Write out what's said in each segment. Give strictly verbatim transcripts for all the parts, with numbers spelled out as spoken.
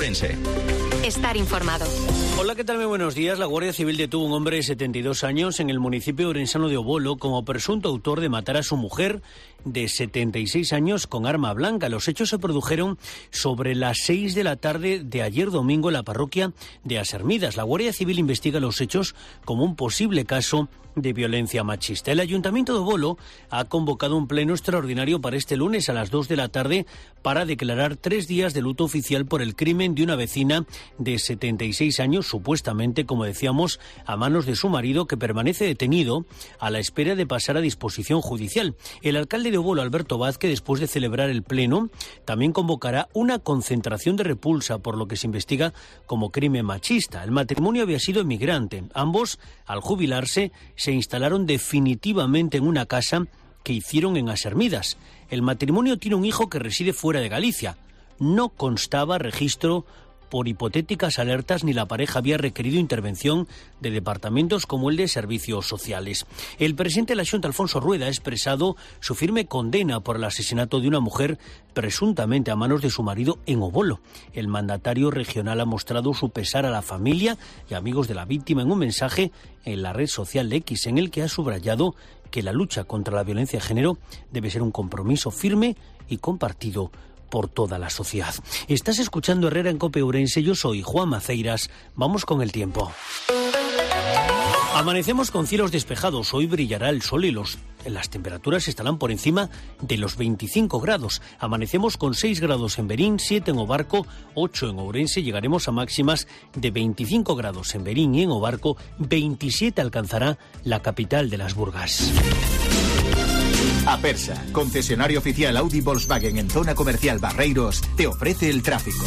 Ourense. Estar informado. Hola, ¿qué tal? Muy buenos días. La Guardia Civil detuvo a un hombre de setenta y dos años en el municipio orensano de Obolo como presunto autor de matar a su mujer de setenta y seis años con arma blanca. Los hechos se produjeron sobre las seis de la tarde de ayer domingo en la parroquia de Asermidas. La Guardia Civil investiga los hechos como un posible caso de violencia machista. El Ayuntamiento de Obolo ha convocado un pleno extraordinario para este lunes a las dos de la tarde para declarar tres días de luto oficial por el crimen de una vecina de setenta y seis años, supuestamente, como decíamos, a manos de su marido, que permanece detenido a la espera de pasar a disposición judicial. El alcalde de Obolo, Alberto Vázquez, después de celebrar el pleno, también convocará una concentración de repulsa por lo que se investiga como crimen machista. El matrimonio había sido emigrante. Ambos, al jubilarse, se instalaron definitivamente en una casa que hicieron en Asermidas. El matrimonio tiene un hijo que reside fuera de Galicia. No constaba registro por hipotéticas alertas ni la pareja había requerido intervención de departamentos como el de Servicios Sociales. El presidente de la Xunta, Alfonso Rueda, ha expresado su firme condena por el asesinato de una mujer presuntamente a manos de su marido en Obolo. El mandatario regional ha mostrado su pesar a la familia y amigos de la víctima en un mensaje en la red social X, en el que ha subrayado que la lucha contra la violencia de género debe ser un compromiso firme y compartido por toda la sociedad. Estás escuchando Herrera en COPE Ourense. Yo soy Juan Maceiras. Vamos con el tiempo. Amanecemos con cielos despejados. Hoy brillará el sol y los, las temperaturas estarán por encima de los veinticinco grados. Amanecemos con seis grados en Berín, siete en Obarco, ocho en Ourense. Llegaremos a máximas de veinticinco grados en Berín y en Obarco. veintisiete alcanzará la capital de las Burgas. Apersa, concesionario oficial Audi Volkswagen en zona comercial Barreiros, te ofrece el tráfico.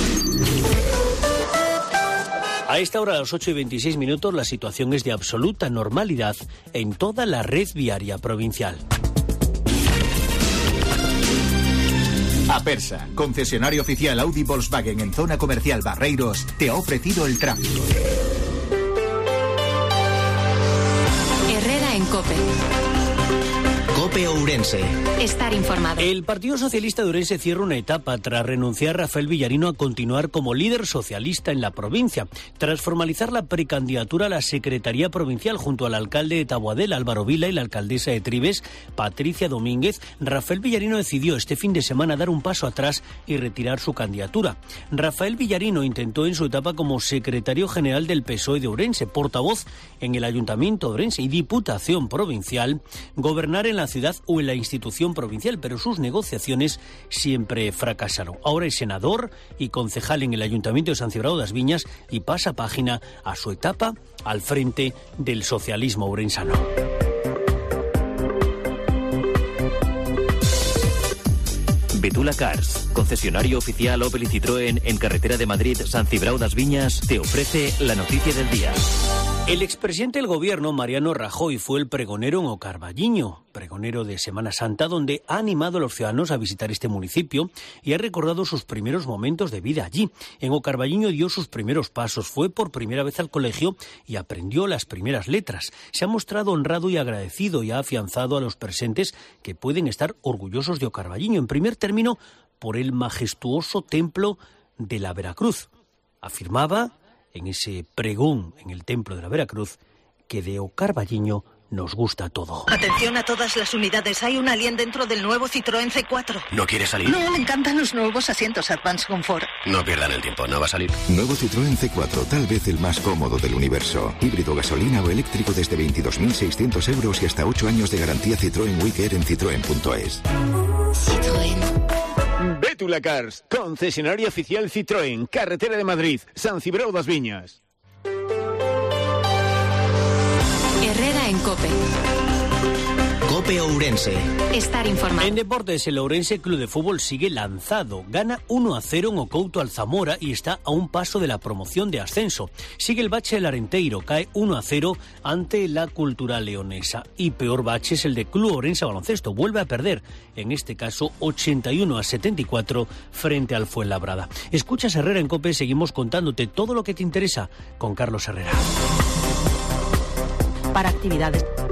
A esta hora, a las ocho y veintiséis minutos, la situación es de absoluta normalidad en toda la red viaria provincial. Apersa, concesionario oficial Audi Volkswagen en zona comercial Barreiros, te ha ofrecido el tráfico. Herrera en COPE. COPE Ourense. Estar informado. El Partido Socialista de Ourense cierra una etapa tras renunciar Rafael Villarino a continuar como líder socialista en la provincia. Tras formalizar la precandidatura a la Secretaría Provincial junto al alcalde de Taboadel, Álvaro Vila, y la alcaldesa de Tribes, Patricia Domínguez, Rafael Villarino decidió este fin de semana dar un paso atrás y retirar su candidatura. Rafael Villarino intentó en su etapa como secretario general del P S O E de Ourense, portavoz en el Ayuntamiento de Ourense y Diputación Provincial, gobernar en la ciudad o en la institución provincial, pero sus negociaciones siempre fracasaron. Ahora es senador y concejal en el Ayuntamiento de San Cibrao das Viñas y pasa página a su etapa al frente del socialismo ourensano. Betula Cars, concesionario oficial Opel y Citroën en carretera de Madrid, San Cibrao das Viñas, te ofrece la noticia del día. El expresidente del gobierno, Mariano Rajoy, fue el pregonero en Ocarballiño, pregonero de Semana Santa, donde ha animado a los ciudadanos a visitar este municipio y ha recordado sus primeros momentos de vida allí. En Ocarballiño dio sus primeros pasos, fue por primera vez al colegio y aprendió las primeras letras. Se ha mostrado honrado y agradecido y ha afianzado a los presentes que pueden estar orgullosos de Ocarballiño, en primer término por el majestuoso templo de la Veracruz. Afirmaba en ese pregón en el Templo de la Veracruz, que de Ocarballiño nos gusta todo. Atención a todas las unidades, hay un alien dentro del nuevo Citroën C cuatro. ¿No quiere salir? No, le encantan los nuevos asientos Advance Comfort. No pierdan el tiempo, no va a salir. Nuevo Citroën C cuatro, tal vez el más cómodo del universo. Híbrido, gasolina o eléctrico desde veintidós mil seiscientos euros y hasta ocho años de garantía Citroën Wicker en citroen punto es. Citroën. Betula Cars, concesionario oficial Citroën, carretera de Madrid, San Cibrao das Viñas. Herrera en COPE. COPE Ourense. Estar informado. En deportes, el Ourense Club de Fútbol sigue lanzado. Gana uno a cero en Ocouto al Zamora y está a un paso de la promoción de ascenso. Sigue el bache del Arenteiro, cae uno a cero ante la Cultural Leonesa. Y peor bache es el de Club Ourense Baloncesto. Vuelve a perder, en este caso ochenta y uno a setenta y cuatro frente al Fuenlabrada. Escuchas Herrera en COPE, seguimos contándote todo lo que te interesa con Carlos Herrera. Para actividades